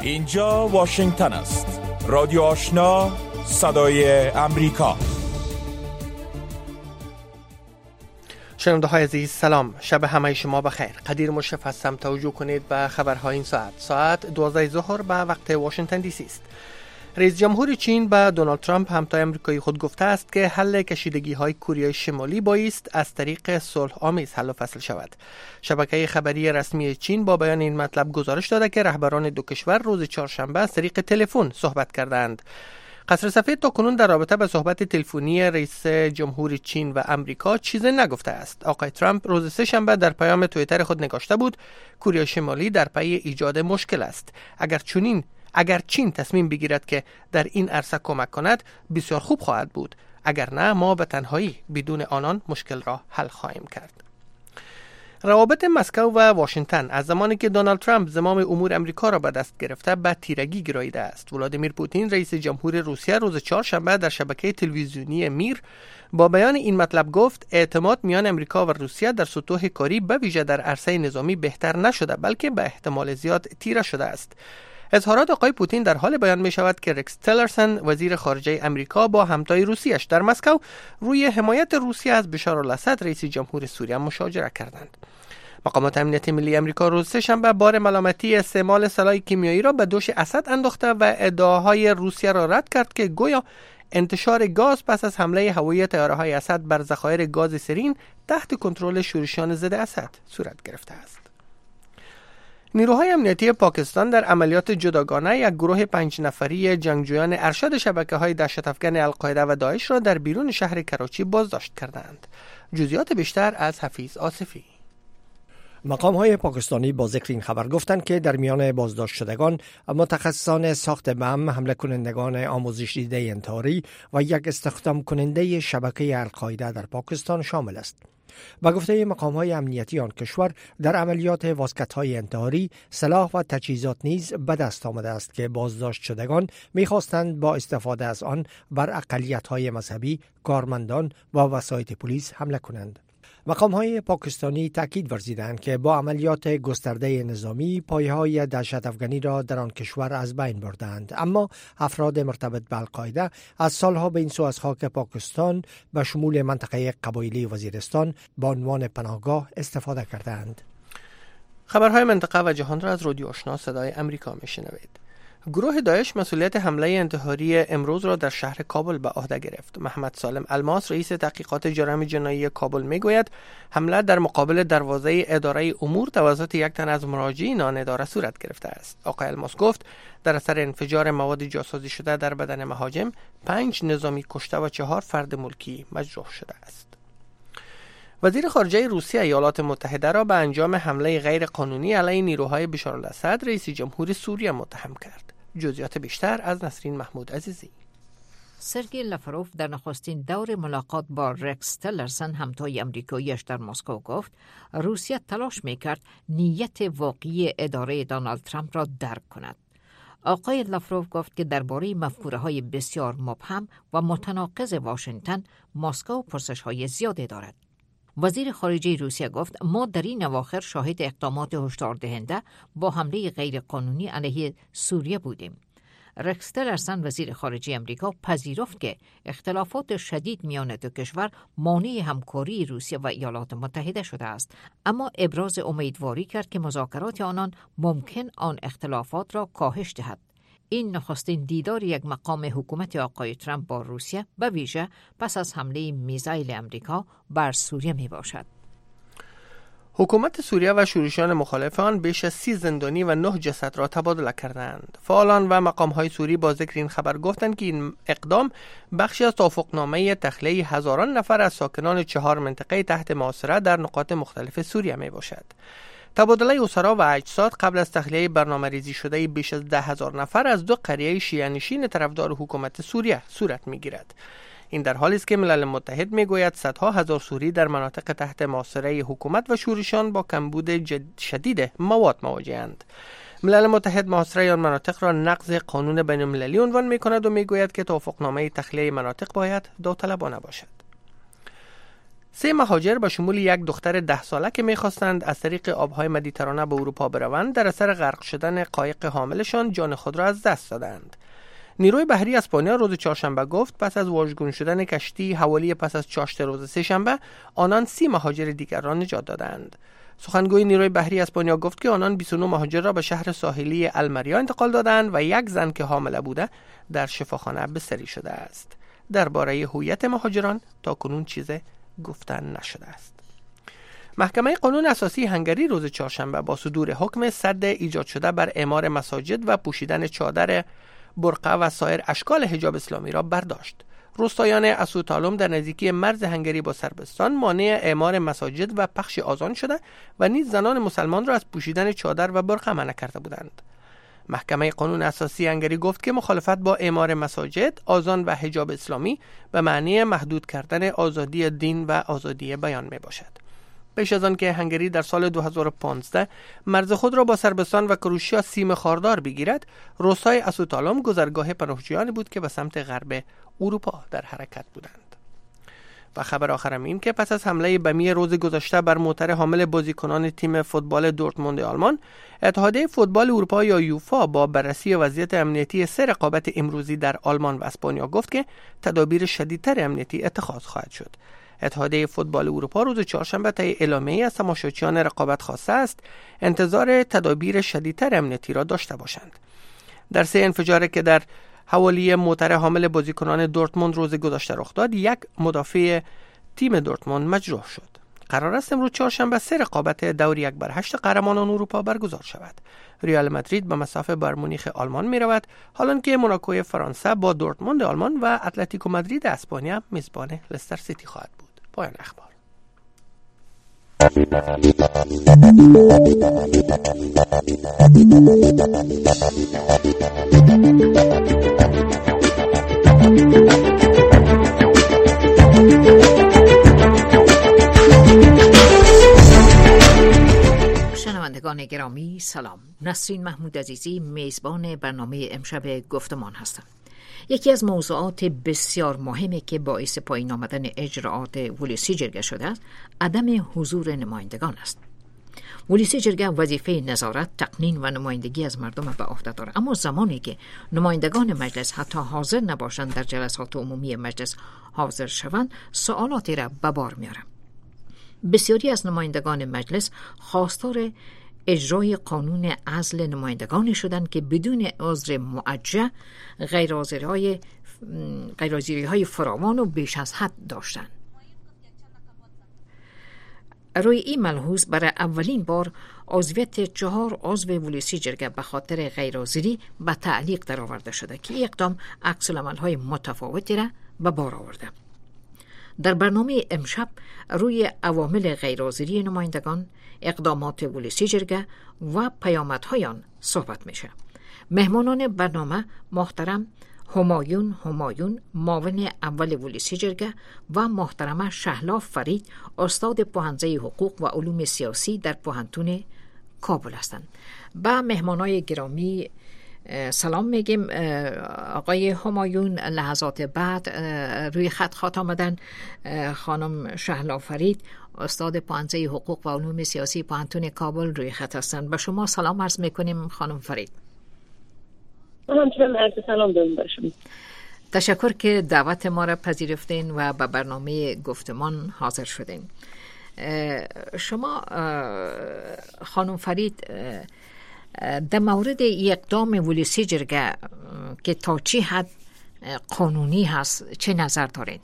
اینجا واشنگتن است. رادیو آشنا، صدای امریکا. شنونده های عزیز سلام، شب همه شما بخیر. قدیر مشرف هستم. توجه کنید به خبرهای این ساعت 12 ظهر به وقت واشنگتن دی سی است. رئیس جمهور چین به دونالد ترامپ همتای آمریکایی خود گفته است که حل کشیدگی های کره شمالی بایست از طریق صلح آمیز حل و فصل شود. شبکه خبری رسمی چین با بیان این مطلب گزارش داده که رهبران دو کشور روز چهارشنبه از طریق تلفن صحبت کردند. قصر سفید تاکنون در رابطه با صحبت تلفنی رئیس جمهور چین و امریکا چیزی نگفته است. آقای ترامپ روز سه‌شنبه در پیام توییتر خود نگاشته بود کره شمالی در پی ایجاد مشکل است. اگر چین تصمیم بگیرد که در این عرصه کمک کند بسیار خوب خواهد بود، اگر نه ما به تنهایی بدون آنان مشکل را حل خواهیم کرد. روابط مسکو و واشنگتن از زمانی که دونالد ترامپ زمام امور امریکا را به دست گرفته به تیرگی گراییده است. ولادیمیر پوتین رئیس جمهور روسیه روز چهارشنبه در شبکه تلویزیونی میر با بیان این مطلب گفت اعتماد میان امریکا و روسیه در سطوح کاری به ویژه در عرصه نظامی بهتر نشده بلکه به احتمال زیاد تیره شده است. اظهارات آقای پوتین در حال بیان می شود که رکس تیلرسن وزیر خارجه امریکا با همتای روسیش در مسکو روی حمایت روسیه از بشارالاسد رئیس جمهور سوریه مشاجره کردند. مقامات امنیت ملی امریکا روز سه‌شنبه بار ملامتی استعمال سلاح کیمیایی را به دوش اسد انداخته و ادعاهای روسیه را رد کرد که گویا انتشار گاز پس از حمله هوایی طیاره‌های اسد بر ذخایر گاز سرین تحت کنترل شورشیان ضد اسد صورت گرفته است. نیروهای امنیتی پاکستان در عملیات جداگانه یک گروه 5 نفری جنگجویان ارشد شبکه‌های دهشت‌افکن القاعده و داعش را در بیرون شهر کراچی بازداشت کردند. جزئیات بیشتر از حفیظ آصفی. مقام‌های پاکستانی با ذکر این خبر گفتند که در میان بازداشت شدگان متخصصان ساخت بم، حمله کنندگان آموزش دیده انتحاری و یک استخدام کننده شبکه القاعده در پاکستان شامل است. با گفته مقام‌های امنیتی آن کشور در عملیات واسکت‌های انتحاری سلاح و تجهیزات نیز به دست آمده است که بازداشت شدگان می‌خواستند با استفاده از آن بر اقلیت‌های مذهبی، کارمندان و وسایط پلیس حمله کنند. مقام‌های پاکستانی تاکید ورزیدند که با عملیات گسترده نظامی پایه‌های دهشت افغانی را در آن کشور از بین بردند، اما افراد مرتبط به القاعده از سالها به این سو از خاک پاکستان به شمول منطقه قبایلی وزیرستان به عنوان پناهگاه استفاده کردند. خبرهای منطقه و جهان را از رادیو آشنا صدای امریکا میشنوید. گروه داعش مسئولیت حمله انتحاری امروز را در شهر کابل به عهده گرفت. محمد سالم الماس رئیس تحقیقات جرایم جنایی کابل میگوید حمله در مقابل دروازه اداره امور توسط یک تن از مراجعین آن اداره صورت گرفته است. آقای الماس گفت در اثر انفجار مواد جاسازی شده در بدن مهاجم 5 نظامی کشته و 4 فرد ملکی مجروح شده است. وزیر خارجه روسیه ایالات متحده را به انجام حمله غیر قانونی علیه نیروهای بشارالاسد رئیس جمهور سوریه متهم کرد. جزئیات بیشتر از نسرین محمود عزیزی. سرگئی لاوروف در نخستین دور ملاقات با رکس تیلرسن همتای امریکاییش در مسکو گفت روسیه تلاش میکرد نیت واقعی اداره دونالد ترامپ را درک کند. آقای لاوروف گفت که درباره مفکوره‌های بسیار مبهم و متناقض واشنگتن مسکو پرسش‌های زیادی دارد. وزیر خارجه روسیه گفت ما در این اواخر شاهد اقدامات هشدار دهنده با حمله غیرقانونی علیه سوریه بودیم. رکس تیلرسن وزیر خارجه امریکا پذیرفت که اختلافات شدید میان دو کشور مانع همکاری روسیه و ایالات متحده شده است، اما ابراز امیدواری کرد که مذاکرات آنان ممکن آن اختلافات را کاهش دهد. این نخستین دیدار یک مقام حکومت آقای ترامپ با روسیه به ویژه پس از حمله میزایل امریکا بر سوریه می باشد. حکومت سوریه و شورشیان مخالف آن بیش از 30 زندانی و 9 جسد را تبادله کردند. فعالان و مقام‌های سوری با ذکر این خبر گفتند که این اقدام بخشی از توافقنامه تخلیه هزاران نفر از ساکنان 4 منطقه تحت محاصره در نقاط مختلف سوریه می باشد. تبادله اسرا و اجساد قبل از تخلیه برنامه‌ریزی شده بیش از 10,000 نفر از 2 قریه شیعه‌نشین طرفدار حکومت سوریه صورت می‌گیرد. این در حالی است که ملل متحد میگوید صدها هزار سوری در مناطق تحت محاصره حکومت و شورشیان با کمبود شدید مواد مواجه‌اند. ملل متحد محاصره آن مناطق را نقض قانون بین‌المللی عنوان می‌کند و میگوید که توافقنامه تخلیه مناطق باید داوطلبانه باشد. 3 مهاجر به شمول یک دختر 10 ساله که می‌خواستند از طریق آب‌های مدیترانه به اروپا بروند در اثر غرق شدن قایق حاملشان جان خود را از دست دادند. نیروی بحری اسپانیا روز چهارشنبه گفت پس از واژگون شدن کشتی حوالی پس از چاشت روز سه‌شنبه آنان 30 مهاجر دیگر را نجات دادند. سخنگوی نیروی بحری اسپانیا گفت که آنان 29 مهاجر را به شهر ساحلی المریا انتقال دادند و یک زن که حامله بوده در شفاخانه بستری شده است. درباره هویت مهاجران تاکنون چیزی گفتن نشده است. محکمه قانون اساسی هنگری روز چهارشنبه با صدور حکم سد ایجاد شده بر اعمار مساجد و پوشیدن چادر، برقه و سایر اشکال حجاب اسلامی را برداشت. روستایان اسوتالوم در نزدیکی مرز هنگری با صربستان مانع اعمار مساجد و پخش آذان شده و نیز زنان مسلمان را از پوشیدن چادر و برقه منع کرده بودند. محکمه قانون اساسی هنگری گفت که مخالفت با اعمار مساجد، آذان و حجاب اسلامی به معنی محدود کردن آزادی دین و آزادی بیان می باشد. پیش از آن که هنگری در سال 2015 مرز خود را با صربستان و کروشیا سیم خاردار بگیرد، روستای اسوتالوم گذرگاه پناهجویانی بود که به سمت غرب اروپا در حرکت بودند. و خبر آخرم این که پس از حمله بمی روز گذشته بر موتر حامل بازیکنان تیم فوتبال دورتموند آلمان، اتحادیه فوتبال اروپا یا یوفا با بررسی وضعیت امنیتی 3 رقابت امروزی در آلمان و اسپانیا گفت که تدابیر شدیدتر امنیتی اتخاذ خواهد شد. اتحادیه فوتبال اروپا روز چهارشنبه طی اعلامیه‌ای از تماشاچیان رقابت خواسته است انتظار تدابیر شدیدتر امنیتی را داشته باشند. در 3 انفجاری که در حوالی موتر حامل بازیکنان دورتموند روز گذشته رخ داد، یک مدافع تیم دورتموند مجروح شد. قرار است امروز چهارشنبه 3 رقابت دور 1/8 قهرمانان اروپا برگزار شود. ریال مادرید به مسافه بایر مونیخ آلمان می رود، حالان که موناکوی فرانسه با دورتموند آلمان و اتلتیکو مادرید اسپانیا میزبان لستر سیتی خواهد بود. پایان اخبار. شنوندگان گرامی سلام. نسرین محمود عزیزی میزبان برنامه امشب گفتمان هستم. یکی از موضوعات بسیار مهمی که باعث پایین آمدن اجراعات ولسی جرگه شده است عدم حضور نمایندگان است. ولسی جرگه وظیفه نظارت، تقنین و نمایندگی از مردم به عهده دارد، اما زمانی که نمایندگان مجلس حتی حاضر نباشند در جلسات عمومی مجلس حاضر شوند، سوالاتی را به بار میارند. بسیاری از نمایندگان مجلس خواستار اجرای قانون عزل نمایندگانی شدند که بدون عذر معجل غیرحاضری‌های فراوان و بیش از حد داشتند. روی این ملحوظ برای اولین بار عضویت 4 عضو ولسی جرگه به خاطر غیرحاضری به تعلیق درآورده شده که اقدام عکس‌العمل‌های متفاوتی را به بار آورده. در برنامه امشب روی عوامل غیرحاضری نمایندگان، اقدامات ولسی جرگه و پیامدهای آن صحبت میشه. مهمانان برنامه محترم همایون معاون اول ولسی جرگه و محترمه شهلا فرید استاد پوهنځی حقوق و علوم سیاسی در پوهنتون کابل هستند. با مهمانای گرامی سلام میگیم. آقای همایون لحظات بعد روی خط آمدن. خانم شهلا فرید استاد پوهنځی حقوق و علوم سیاسی پوهنتون کابل روی خط هستند. به شما سلام عرض میکنیم خانم فرید. همچنان عرض سلام دارم بر شما. تشکر که دعوت ما را پذیرفتین و به برنامه گفتمان حاضر شدین. شما خانم فرید در مورد اقدام ولسی جرگه که تا چه حد قانونی هست چه نظر دارید؟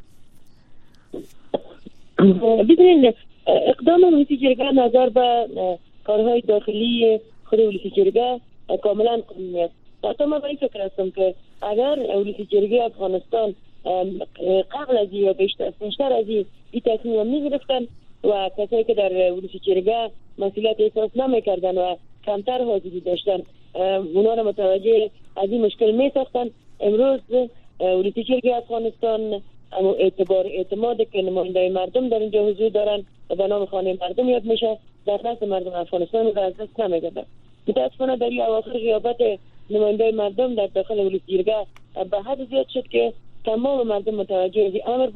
ببینید اقدام ولسی جرگه نظر به کارهای داخلی خود ولسی جرگه کاملا قانونی است. حتی من به این فکر هستم که اگر ولسی جرگه افغانستان قبل از یا بیشتر از این تصمیم می‌گرفتن و کسایی که در ولسی جرگه مسئولیت احساس نمی‌کردن و کمتر حاضری داشتن اونا را متوجه از این مشکل می‌ساختن، امروز ولسی جرگه افغانستان اعتماد که نماینده مردم در اینجا حضور دارن و به نام خانه مردم یاد میشه در دست مردم افغانستان رو از دست نمی‌دن. متاسفانه در این اواخر غیابت نماینده مردم در داخل ولسی جرگه به حد زیاد شد که تمام مردم متوجه این امر بودن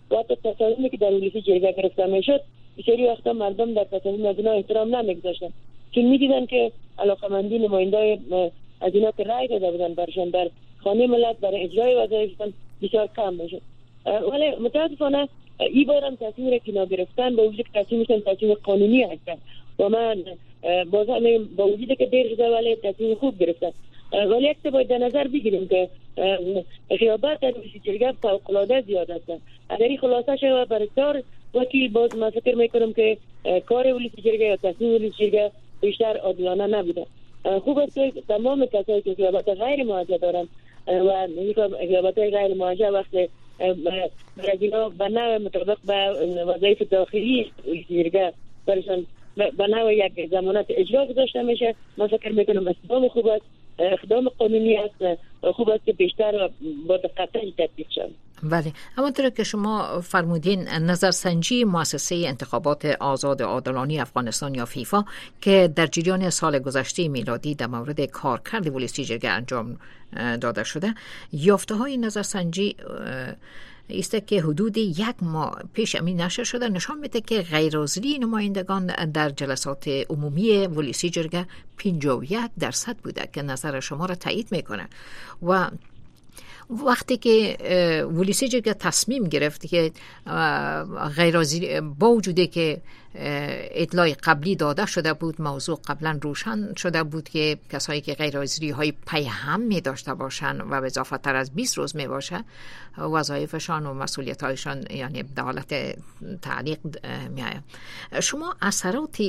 و حتی تصمیمی که در ولسی جرگه گرفته میشد بسیاری وقتا مردم در تصمیم از اینا احترام نمیگذاشتن، چون میدیدن که علاقمندی نمایندای از اینا که رای داده بودن برشان در خانه ملت برای اجرای وظایفشان بسیار کم میشد. ولی متاسفانه این بار هم تصمیم را که اینا گرفتن با وجود که تصمیمشان تصمیم قانونی هستن و من با وجود که دیر شده ولی تصمیم خوب گرفتن. ولی یک باید در نظر بگیریم که خیابت در ولسی جرگه فوق‌العاده زیاد است. اگر این خلاصه شود برای وکیل باز من فکر میکنم که کار ولسی جرگه یا تصمیم ولسی جرگه بیشتر عادلانه نبوده. خوب است که تمام کسایی که خیابت غیر موجه دارن و خیابت غیر موجه وقت برای اینا به نوع مطابق به وظایف داخلی ولسی جرگه برشان به نوع یک ضمانت اجرا گذاشته میشه. من فکر میکنم اقدام خوب است، اقدام قانونی است، خوب است که بیشتر با دقت تطبیق شود. بله، همونطور که شما فرمودین نظرسنجی مؤسسه انتخابات آزاد عادلانه افغانستان یا فیفا که در جریان سال گذشته میلادی در مورد کارکرد ولسی جرگه انجام داده شده، یافته‌های نظرسنجی است که حدود 1 ماه پیش امین نشر شده نشان میده که غیرحاضری نمایندگان در جلسات عمومی ولسی جرگه 51% بوده که نظر شما را تایید میکنه. و وقتی که ولسی جرگه تصمیم گرفت که غیرحاضری با وجودی که اطلاع قبلی داده شده بود، موضوع قبلا روشن شده بود که کسایی که غیرحاضری های پی هم می داشته باشن و به اضافه تر از 20 روز می باشه وظایفشان و مسئولیت هایشان یعنی به حالت تعلیق می آید. شما اثرات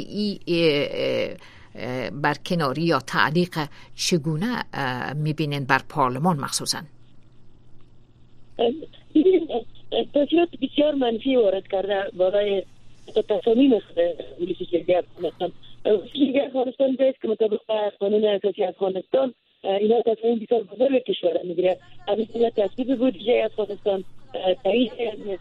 برکناری یا تعلیق چگونه می بینین بر پارلمان مخصوصا؟ تاثیرات بسیار منفی وارد کرده برای تصامیم ولسی جرگه افغانستان. ولسی جرگه افغانستان است که مطابق قانون اساسی افغانستان اینا تصمیم بسیار بزرگ کشور میگیره. از این تصویب بودجه افغانستان، تایید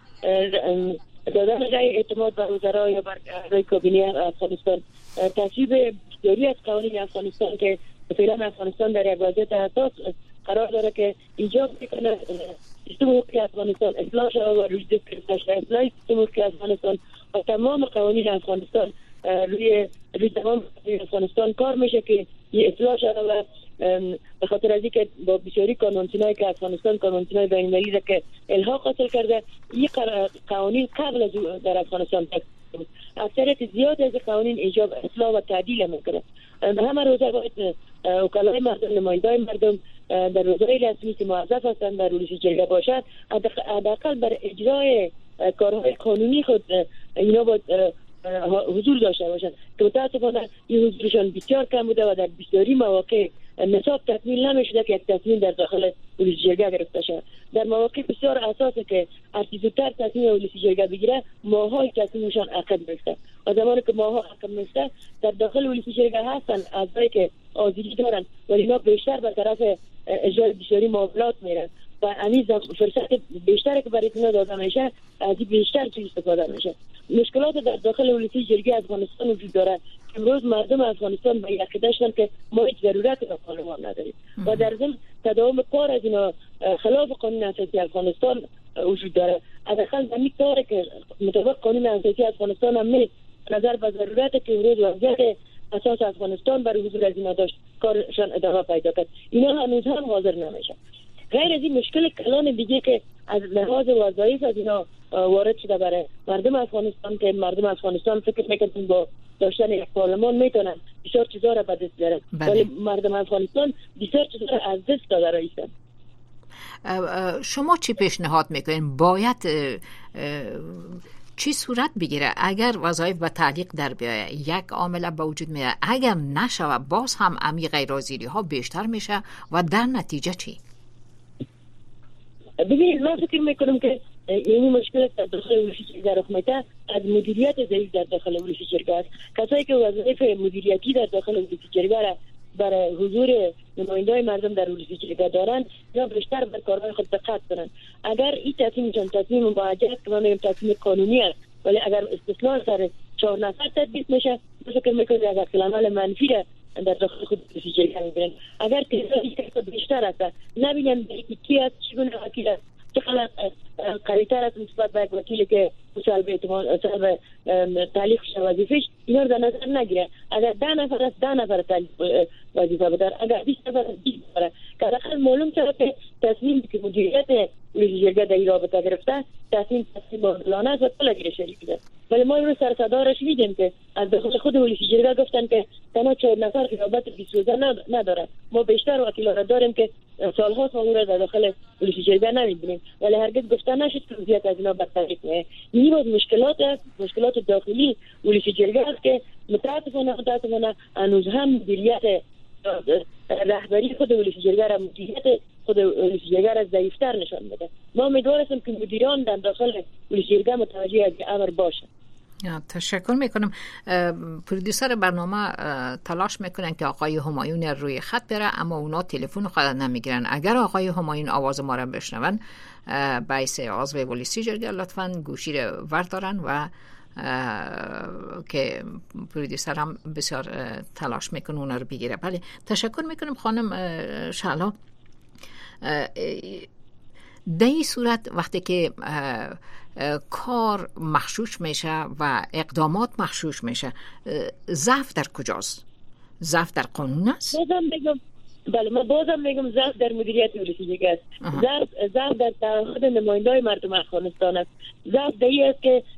دادن رای اعتماد بر وزرا یا بر اعضای کابینه افغانستان، تصویب بسیاری از قوانین افغانستان که فعلا افغانستان در یک وضعیت حساس قرار داره که ایجاب میکنه سیستم حقوقی افغانستان اصلاح شود و روی دست اصلاح سیستم حقوقی افغانستان و تمام قوانین افغانستان روی تمام افغانستان کار میشه که این اصلاح شود و به خاطر از اینکه با بسیاری قانون‌سنایی که افغانستان قانون‌سنای بین‌المللی که الحاق حاصل کرده، این قوانین قبل از در افغانستان بود. اکثریت زیاد از قوانین ایجاب اصلاح و تعدیل میکنه. همه روزه باید وکلای مردم، نمایندای مردم در روزهای رسمی که موظف هستند در ولسی جرگه باشد، حداقل بر اجرای کارهای قانونی خود اینا باید حضور داشته باشند که متاسفانه این حضورشان بسیار کم بوده و در بسیاری مواقع نصاب تکمیل نمیشده که یک تصمیم در داخل ولسی جرگه گرفته شود. در مواقع بسیار اساسه که هرچی زودتر تصمیم ولسی جرگه بگیره ماهای تصمیمشان عقب میفته و زمانی که ماها عقب میفته در داخل ولسی جرگه هستن اعضایی که آزادی دارن ولی اینا بیشتر به طرف اجرای بسیاری معاملات میرن و همین فرصت بیشتری که برای اینا داده میشه از این بیشتر چیز استفاده میشه. مشکلات در داخل ولسی جرگه افغانستان وجود داره. امروز مردم افغانستان به عقیده شدن که ما هیچ ضرورت به پارلمان نداریم و در ضمن تداوم کار از اینا خلاف قانون اساسی افغانستان وجود داره. حداقل همین کاری که مطابق قانون اساسی افغانستان هم نیست، نظر به ضرورت که امروز وضعیت اساس افغانستان برای حضور از اینا داشت کارشان ادامه پیدا کرد، اینا هنوز هم حاضر نمیشن. غیر از این مشکل کلان دیگه که از لحاظ وظایف از اینا وارد شده برای مردم افغانستان که مردم افغانستان فکر میکنن با داشتن یک پارلمان میتونن بسیار چیزا را به دست بیارن، ولی مردم افغانستان بسیار چیزا را از دست داده رایستن. شما چی پیشنهاد میکنین باید چی صورت بگیره اگر وظایف به تعلیق در بیایه؟ یک عامل به وجود میاد، اگر نشوه باز هم امی غیرحاضری ها بیشتر میشه و در نتیجه چی؟ ببینید من فکر میکنم که این مشکل در داخل ولسی جرگه رخ میده از مدیریت ضعیف در داخل ولسی جرگه است. کسایی که وظایف مدیریتی در داخل ولسی جرگه را برای حضور نمایندای مردم در ولسی جرگه دارن یا بیشتر بر کارهای خود دقت کنن. اگر این تصمیم موجه که من میگم تصمیم قانونی است ولی اگر استثناء سر 4 نفر تطبیق میشه فکر میکنم اگر عمل منفی در داخل خود ولسی جرگه میبینن. اگر تعدادی که بیشتر است نبینن کی است چگونه وکیل است چقدر قریتر است نسبت به یک وکیلی که سلب تعلیق شده وظیفش، اینا رو در نظر نگیره. اگر 10 نفر است 10 نفر تعلیق وظیفه بدار، اگر 20 نفر است 20 نفر. که داخل معلوم شده که تصمیم که مدیریت ولسی جرگه در این رابطه گرفته تصمیم عادلانه است و کل شریک ده. ولی ما امروز سر صدا شنیدیم که از داخل خود ولسی جرگه گفتن که تنها 4 نفر رابط 20 روزه نداره. ما بیشتر وکیلا را داریم که سال‌ها ما را در داخل ولسی جرگه نمی‌بینیم، ولی هرگز گفته نشد که وضعیت از اینا بدتر نه. این بود مشکلات داخلی ولسی جرگه است که متاسفانه هنوز هم مدیریت رهبری خود ولسی جرگه را مدیریت خود ولسی جرگه را ضعیف‌تر نشان میده. ما امیدوار هستیم که مدیران در داخل ولسی جرگه متوجه از امر باشند. تشکر میکنم. پرودوسر برنامه تلاش میکنن که آقای همایون روی خط بره، اما اونا تلفن خود نمیگیرن. اگر آقای همایون آواز ما را بشنون باعث عضو ولسی جرگه لطفاً گوشی رو وردارن و که پرودوسر هم بسیار تلاش میکنه اونا رو بگیره. بله تشکر میکنم خانم شعلا. در این صورت وقتی که کار مغشوش میشه و اقدامات مغشوش میشه، ضعف در کجاست؟ ضعف در قانون است؟ بازم میگم ضعف در مدیریت ولسی جرگه است. ضعف در تعهد نمایندای مردم افغانستان است. ضعف در این است که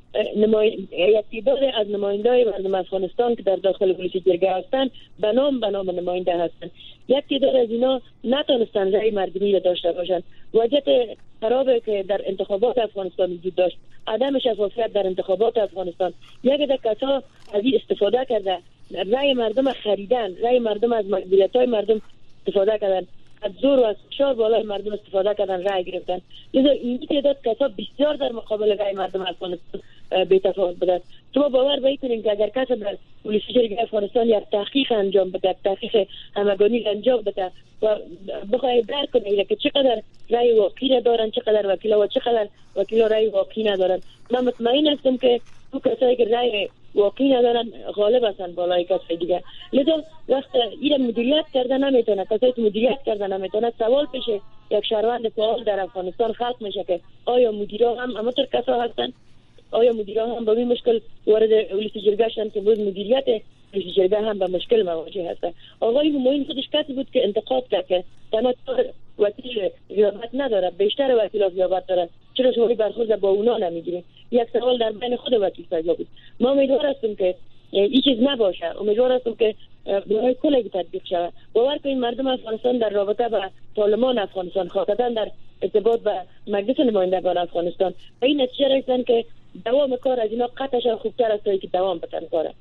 یک تعداد از نمایندای مردم افغانستان که در داخل ولسی جرگه هستند به نام نماینده هستند. یک تعداد از اینا نتونستن رأی مردمی را داشته باشند. وضعیت خرابی که در انتخابات افغانستان وجود داشت، عدم شفافیت در انتخابات افغانستان، یک عده کسا از این استفاده کرده، رأی مردم خریدن، رأی مردم از مجبوریت‌های مردم استفاده کردن، از زور و از فشار بالای مردم استفاده کردن، رأی گرفتن. لذا این تعداد کسا بسیار در مقابل رأی مردم افغانستان بی‌تفاوت بودند. شما باور بکنید که اگر کسی در ولسی جرگه افغانستان یک تحقیق انجام بده، تحقیق همگانی انجام بده و بخواد درک کنه که چقدر رأی واقعی دارن، چقدر وکیلا و چقدر وکیلا رأی واقعی ندارن، من مطمئن هستم که تو کسایی که رأی واقعی ندارن غالب هستن بالای کسای دیگه. لذا وقت این مدیریت کردن نمیتونه، کسایی که مدیریت کردن نمیتونه، سوال پیش یک شهروند فعال در افغانستان خلق میشه که آیا مدیرا هم همونطور کسا هستن؟ آیا مدیران هم با این مشکل وارد ولسی جرگه شدن که بود مدیریت ولسی جرگه هم با مشکل مواجه هست؟ آقای همایون خودش کسی بود که انتقاد کرد که تنها وکیل ریاضت نداره، بیشتر وکیل ریاضت داره، چرا شما برخورد با اونا نمیگیرید؟ یک سوال در بین خود وکیل پیدا بود. ما امیدوار هستیم که این چیز نباشه، امیدوار هستیم که برای کلی تطبیق شود. باور کنید مردم افغانستان در رابطه با پارلمان افغانستان، خاصتا در ارتباط با مجلس نمایندگان افغانستان، به این نتیجه رسیدن که دوام کار از اینا قطعش خوبتر است تا اینکه دوام بتن کاره.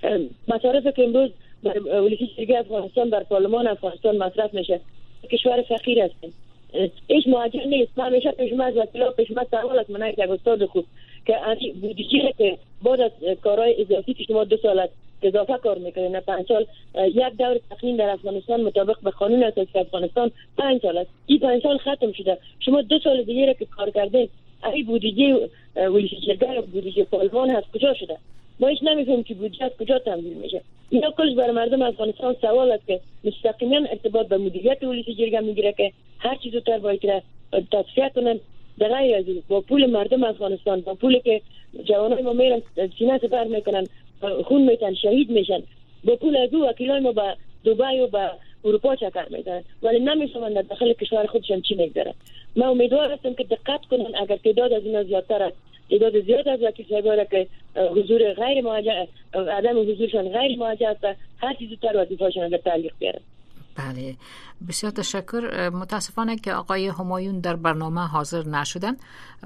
مصارفی که امروز ولسی جرگه افغانستان در پارلمان افغانستان مصرف میشه، کشور فقیر هستیم، هیچ معجزه نیست. من همیشه پیشما از وکیلا پیشما سوال از من یک استاد خوب که بودجه که بعد از کارهای اضافی که شما 2 سال اضافه کار میکنید، نه 5 سال، یک دور تقنین در افغانستان مطابق به قانون اساسی افغانستان 5 سال است. این 5 سال ختم شده، شما 2 سال دیگه که کار کردین، این بودجه ولسی جرگه بودجه پارلمان هست کجا شده؟ ما هیچ نمیفهمیم که بودجه از کجا تامین میشه. اینا کلش برای مردم افغانستان سوال است که مستقیما ارتباط به مدیریت ولسی جرگه میگیره که هر چیز زودتر باید تصفیه کنن. در غیر از با پول مردم افغانستان، با پولی که جوانای ما میرن سینه سپر میکنن، خون میتن، شهید میشن، با پول از وکیلای ما به دبی و به اروپا چکر میزنن، ولی نمیفهمن در داخل کشور خودشان چی میگذره. من امیدوار هستم که دقت کنن. اگر تعداد از اینا زیادتر است، تعداد زیاد از وکیل صاحبا که حضور غیر موجه، عدم حضورشان غیر موجه است، هر چیز زودتر وظیفه‌شان را تعلیق بیارن. بله بسیار تشکر. متاسفانه که آقای همایون در برنامه حاضر نشدن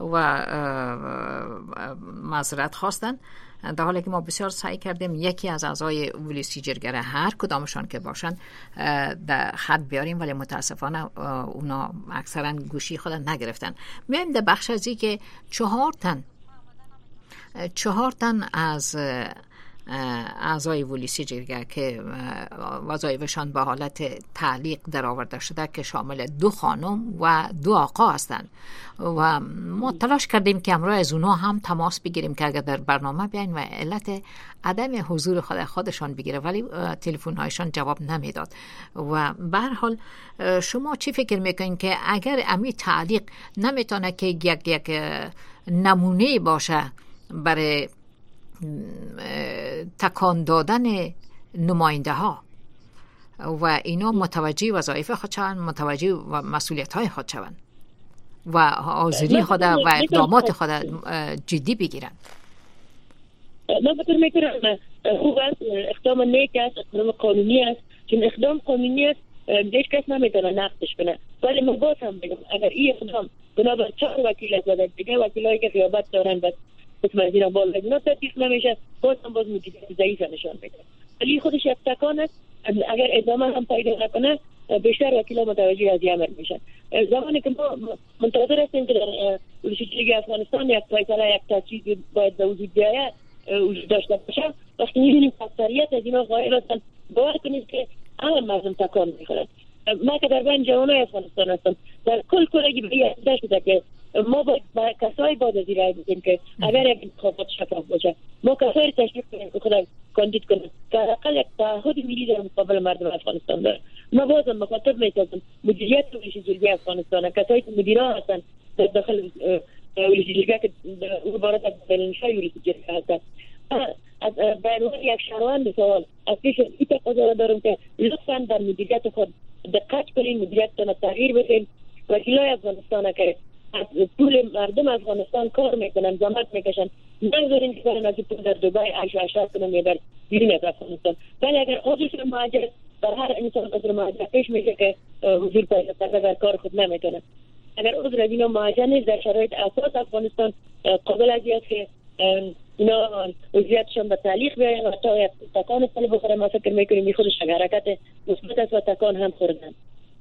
و معذرت خواستن، در حالی که ما بسیار سعی کردیم یکی از اعضای ولسی جرگه هر کدامشان که باشن در خط بیاریم، ولی متاسفانه اونا اکثرا گوشی خود نگرفتن. میایم در بخش ازی که 4 تن از اعضای ولسی جرگه که وظایفشان به حالت تعلیق در آورده شده که شامل 2 خانم و 2 آقا هستند و ما تلاش کردیم که امروز از اونها هم تماس بگیریم که اگر در برنامه بیاین و علت عدم حضور خودشان بگیره، ولی تلفن هایشان جواب نمیداد. و به هر حال شما چی فکر میکنین که اگر امی تعلیق نمیتونه که یک نمونه باشه برای تکان دادن نماینده ها و اینا متوجه وظایف خود شوند، متوجه و مسئولیت های خود شوند و حاضری خود و اقدامات خود جدی بگیرن؟ من فکر میکنم خوب است، اقدام نیک است، اقدام قانونی است، چون اقدام قانونی است هیچ کس نمیتونه نقضش کنه. ولی من باز هم بگم اگر این اقدام بنابر 4 وکیل است و دیگه وکیلایی که غیابت دارن بس قسم از اینا بالا اینا تطبیق نمیشه، باز مدیریت ضعیف نشان میده. ولی خودش یک تکان است، اگر ادامه هم پیدا نکنه بیشتر وکیلا متوجه از امر میشن. زمانی که ما منتظر هستیم که در ولسیجرگی افغانستان یک فیصله یک تصویب باید به وجود بیاید وجود داشته باشه، وقتی میبینیم اکثریت از اینا غایب هستن باور کنید که همه مردم تکان میخورن. ما که در بین جوانای افغانستان هستم در کل اگه بیاده شده که ما باید کسایی باید از رای بودیم که اگر یک انتخابات شفاف باشه ما کسایی تشریف کنیم که خودم کاندید کنیم که حداقل یک تعهد ملی در مقابل مردم افغانستان داره. ما بازم مخاطب میتونم مدیریت ولسیجرگی افغانستان کسایی که مدیران هستن در داخل ولسیجرگی که عبارت از بلنشای ولسیجرگی هستن از بیان یک شهروند سوال از پیش این تقاضا دارم که لطفاً در مدیریت خود دقت کنین، مدیریتتان تغییر بدین. وکیلای افغانستان که از پول مردم افغانستان کار میکنن، زحمت میکشن، نذارین که برن از پول در دبی عیش و عشرت کنن یا در بیرون از افغانستان. ولی اگر عضو مهاجر در هر انسان عضو مهاجر پیش میشه که حضور پیدا کرده در کار خود نمیتونه. اگر عضو از اینا مهاجر نیست در شرایط اساس افغانستان قابل از است که اینا وضعیتشان به تعلیق بیاین و تا یک تکان سال بخوره. ما فکر میکنیم این خودش حرکت مثبت است و تکان هم خوردن.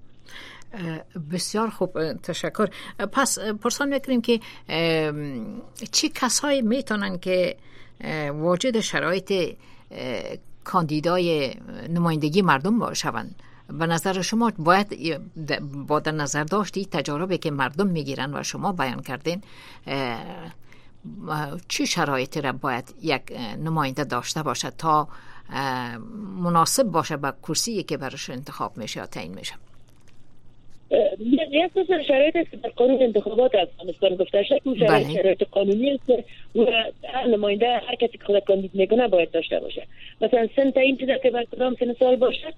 بسیار خوب، تشکر. پس پرسان میکنیم که چی کسایی میتونن که واجد شرایط کاندیدای نمایندگی مردم باشند؟ به نظر شما باید با در نظر داشتی تجاربی که مردم میگیرن و شما بیان کردین چی شرایطی را باید یک نماینده داشته باشد تا مناسب باشه به کرسی که برش انتخاب میشه یا تعیین میشه؟ یک سر شرایط است در قانون انتخابات افغانستان گفته شده که شرایط قانونی است و نماینده هر کسی که خود کاندید میکنه باید داشته باشه. مثلا سن تعیین شده که بر کدام سن سال باشه،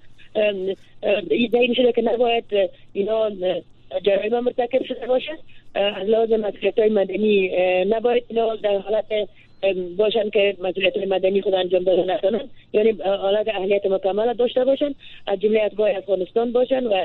تعیین شده که نباید اینا جرایم مرتکب شده باشه، از لحاظ مسئولیت‌های مدنی نباید اینا در حالت باشن که مسئولیت‌های مدنی خود انجام داده نکنن، یعنی حالت اهلیت مکمل داشته باشن، از جمله اتباع افغانستان باشن و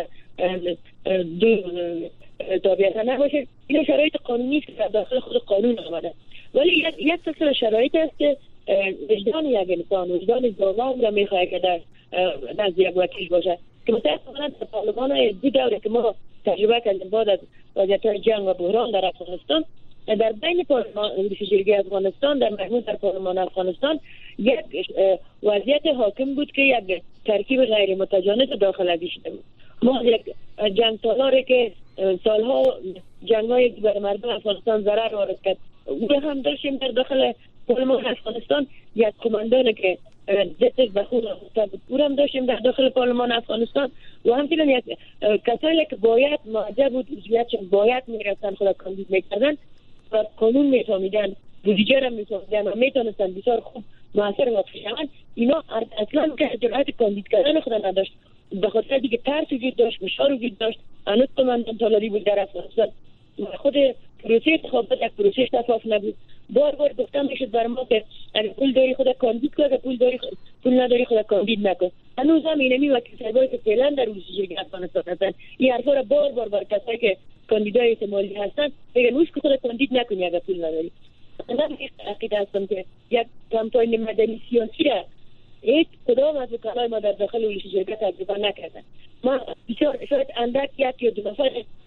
دو تابعیت نباشه. این شرایط قانونی است که داخل خود قانون آمده. ولی یک سلسله شرایط است که وجدان یک انسان، وجدان زمان را میخواهد که در نزد یک وکیل باشه که متأسفانه در پارلمان دو دوره که ما تجربه کردیم بعد از وضعیت جنگ و بحران در افغانستان، در بین پارلمان ولسیجرگی افغانستان در مجموع در پارلمان افغانستان یک وضعیت حاکم بود که یک ترکیب غیر متجانس داخل ازش شده بود. ما یک جنگ سالاری که سالها جنگ‌های بر مردم افغانستان ضرر وارد کرد او هم داشتیم در داخل پارلمان افغانستان. یک کماندان که دستش به خون آمده بود او هم داشتیم در داخل پارلمان افغانستان و همچنین یک کسایی که باید معجب بود عضویتشون باید میرفتن خود کاندید میکردن و قانون میفهمیدن، بودجه را میفهمیدن و میتونستن بسیار خوب موثر واقع شوند، اینا اصلا که جرأت کاندید کردن خود نداشت به خاطر دیگه ترس وجود داشت، فشار وجود داشت. هنوز کماندان تالاری بود در افغانستان، خود پروسه انتخابات یک پروسه شفاف نبود. بار گفتم میشد برای ما که اگه پول داری خود کاندید کن، اگه پول نداری خود کاندید نکن. هنوز هم اینمی وکیل صاحبایی که فعلا در ولسیجرگی افغانستان هستن این حرفا را بار کسایی که کاندیدای احتمالی هستن میگن نوش که خود کاندید نکنی اگه پول نداری. من عقیده هستم که یک کمپاین مدنی سیاسی را هیچ کدام از وکلای ما در داخل ولسیجرگی تجربه نکردن. ما بسیار شاید اندک یک یا دو نفر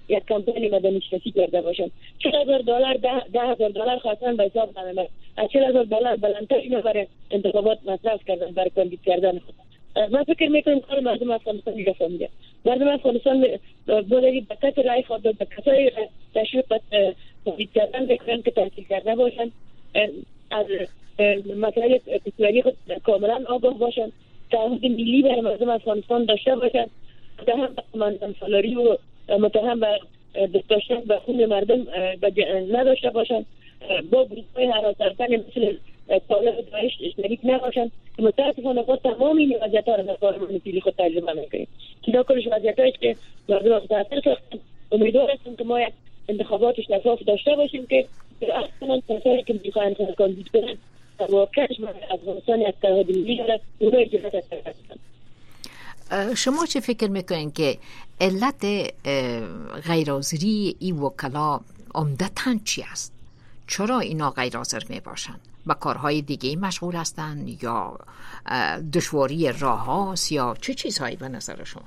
یک کمپین مدنی شناسی کرده باشند. $40,000 $10,000 خواستن به حساب نمیاد. از $40,000 بلندتر اینا برای انتخابات مصرف کردن، برای کاندید کردن خود. من فکر میکنم کار مردم افغانستان دیگه فهمیده. مردم افغانستان بودایی به کس رای خود به کسای تشریف کاندید کردن بکنن که تحصیل کرده باشند، از مسائل اقتصادی خود کاملا آگاه باشند، تعهد ملی برای مردم افغانستان داشته باشند، متهم به قماندان سالاری و متهم به دست داشتن به خون مردم نداشته باشند، با گروه‌های هراس‌آور مثل طالب داعش شریک نباشند. متاسفانه با تمام این وضعیت‌ها را در پارلمان فعلی خود تجربه می‌کنیم. اینا کلش وضعیت‌هایی که مردم متأثر شدن. امیدوار هستم که ما یک انتخابات شفاف داشته باشیم که اصلا کسایی که می‌خواهند کاندید کنند واقعاً افغانستان یک تعهد ملی دارد، اونها اجازه هستند. شما چه فکر میکنین که علت غیرحاضری این وکلا عمدتاً چی است؟ چرا اینا غیر حاضر می باشند؟ با کارهای دیگه مشغول هستند یا دشواری راه هاست یا چه چیزهایی به نظر شما؟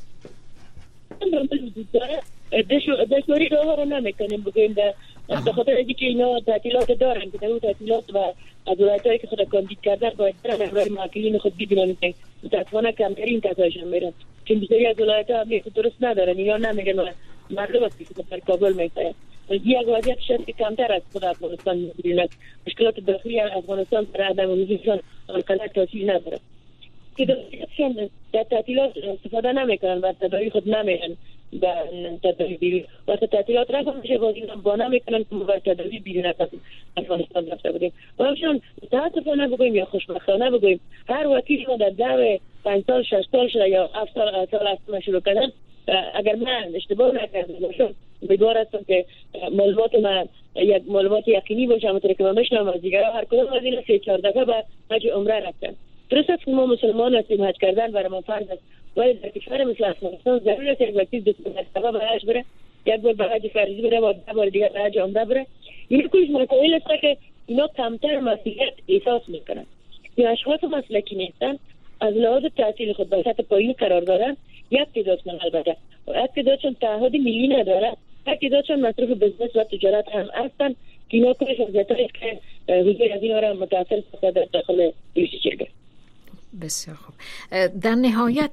دشواری راه ها رو نمیکنیم بگویم به خاطر اینکه اینا تعطیلات دارن که در اون تعطیلات و از ولایت‌هایی که خود کاندید کردن باید برن برای معاقلین خود ببینن که متاسفانه کمترین کسایشان میرن، چون بسیاری از ولایت‌ها هم درست ندارن. اینا نمیگن مردم هستی که در کابل میتاین یک وضعیت شد که کمتر از خود افغانستان می‌بینند. مشکلات داخلی افغانستان برای عدم وجودشان آنقدر تاثیر نداره که در تعطیلات استفاده نمیکنن و تداری خود نمیرن به تداری بیرون. وقتی تعطیلات رفت میشه بازی هم بانه میکنن که ما بر تداری بیرون از افغانستان رفته بودیم. و همچنان متاسفانه بگویم یا خوشبختانه بگویم هر وکیل ما در دور 5 سال 6 سال شده یا 7 سال از شروع کردن، اگر من اشتباه نکرده باشم امیدوار هستم که معلومات من یک معلومات یقینی باشه، همونطور که من میشنم از دیگران هر کدوم از اینا 3-4 دفعه به حج عمره رفتن. درست است که ما مسلمان هستیم، حج کردن برای ما فرض است، ولی در کشور مثل افغانستان ضرورت است یک وکیل 2 دفعه به حج بره، یک بار به حج فرضی بره و 2 بار دیگه به حج عمره بره. این کلش مسائل است که اینا کمتر مسئولیت احساس میکنن. این اشخاص مسلکی نیستن، از لحاظ تحصیل خود به سطح پایین قرار دارن. یک تعدادشون البته یک تعدادشون تعهد ملی نداره، یک تعدادشون مصروف بزنس و تجارت هم هستن که اینا کلش وضعیت‌هایی که حضور از اینا را متأثر ساخته در داخل پلیس جرگه. بسیار خوب. در نهایت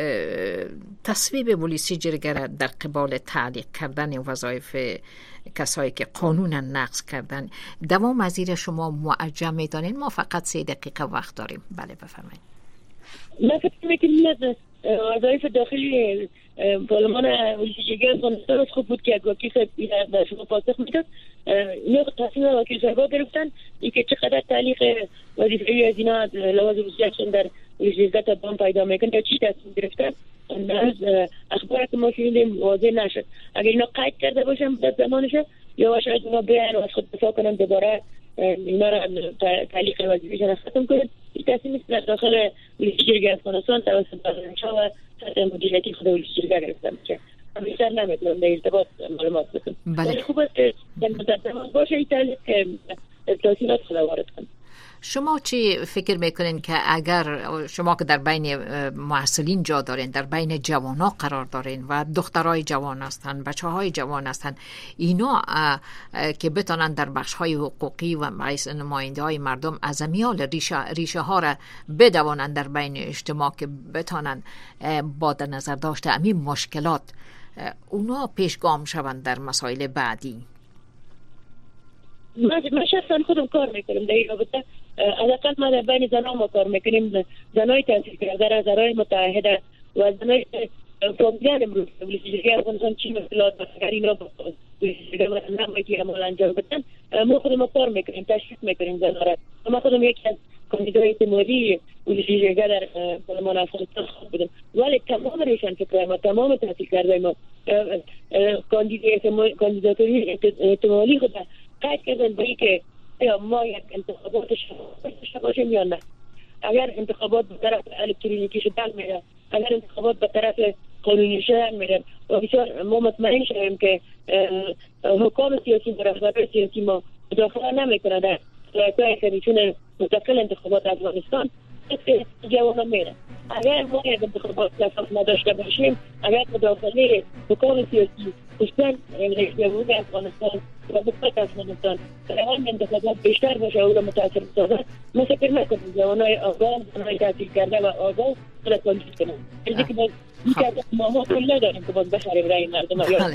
تصویب پلیس جرگه را در قبال تعلیق کردن وظایف کسایی که قانون نقض کردن دوام از زیر شما معجم می‌دانید؟ ما فقط 3 دقیقه وقت داریم. بله بفرمایید. من فکر می‌کنم وظایف داخلی پارلمان پلیس جرگه افغانستان خوب بود که وکیل صاحب در شما پاسخ میداد. اینا تصمیم وکیل صاحبا گرفتن که چقدر تعلیق وظیفه‌ای از اینا لحاظ وضعیتشون در پلیس جرگه تداوم پیدا میکنه یا چی تصمیم گرفتن. از اخبار که ما شنیدیم واضح نشد. اگر اینا قید کرده باشن در زمانش یا شاید اونا بیان و از خود دفاع کنن دوباره اینا را تعلیق وظیفه‌شون ختم کنن. این تصمیم در داخل پلیس جرگه افغانستان توسط دادگاه و سطح مدیریتی خود پلیس جرگه گرفته میشه. بیشتر نمیتونم در ارتباط معلومات بدم. ولی خوب است که در مدت باشه این تعلیق تاثیرات خود وارد کنه. شما چی فکر میکنین که اگر شما که در بین محصلین جا دارین، در بین جوانها قرار دارین و دخترای جوان هستن، بچه‌های جوان هستن، اینا که بتونن در بخش‌های حقوقی و رئیس نماینده‌های مردم از میال ریشه ها را بدوانند در بین اجتماع که بتونن با در نظر داشته همین مشکلات اونا پیشگام شوند در مسائل بعدی؟ من شخصا خودم کار میکنم در این رابطه. حداقل ما در بین زنان ما کار میکنیم، زنای تحصیل کرده، زنای متعهده و زنای فهمیدن امروز پلیس جرگه افغانستان چی مشکلات داره. اگر این را پلیس جرگه نمایی عمل انجام بدن ما خودم کار میکنیم، تشویق میکنیم زنان را. ما خودم یکی از کاندیدای احتمالی پلیس جرگه در پارلمان افغانستان بودم، ولی تمام روشن فکر ما، تمام تحصیل کرده ما کاندیداتوری احتمالی خود قید کردن به اینکه ما یک انتخابات داشته باشیم یا نه. اگر انتخابات به طرف الکترونیکی شدن میره، اگر انتخابات به طرف قانونی شدن میره و بسیار ما مطمئن شویم که حکام سیاسی و رهبران سیاسی ما مداخله نمیکنه در رایت‌های که میتونه مستقل انتخابات افغانستان، جوانان میره. اگر ما یک انتخابات شفاف نداشته باشیم، اگر مداخله حکام سیاسی خصوصا رئیس جمهور افغانستان و حکومت افغانستان در این انتخابات بیشتر باشه او را متاثر بسازد، ما فکر نکنیم جوانای آگاه، جوانای تحصیل کرده و آگاه خود کنجوس کنند. چیزی که باز ما کل نداریم که باز بخریم رای مردم. بله،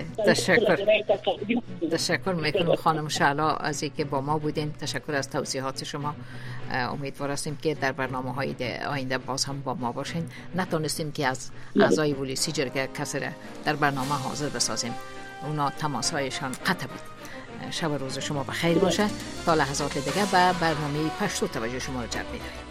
تشکر میکنم خانم شعلا از اینکه با ما بودین. تشکر از توضیحات شما. امیدوار هستیم که در برنامه‌های آینده باز هم با ما باشین. نتونستیم که از اعضای پلیسی جرگه کسی را در برنامه حاضر بسازیم، اونا تماس‌هایشان قطع بود. شب و روز شما بخیر باشه. تا لحظات دیگه به برنامه پشتو توجه شما رو جلب می‌داریم.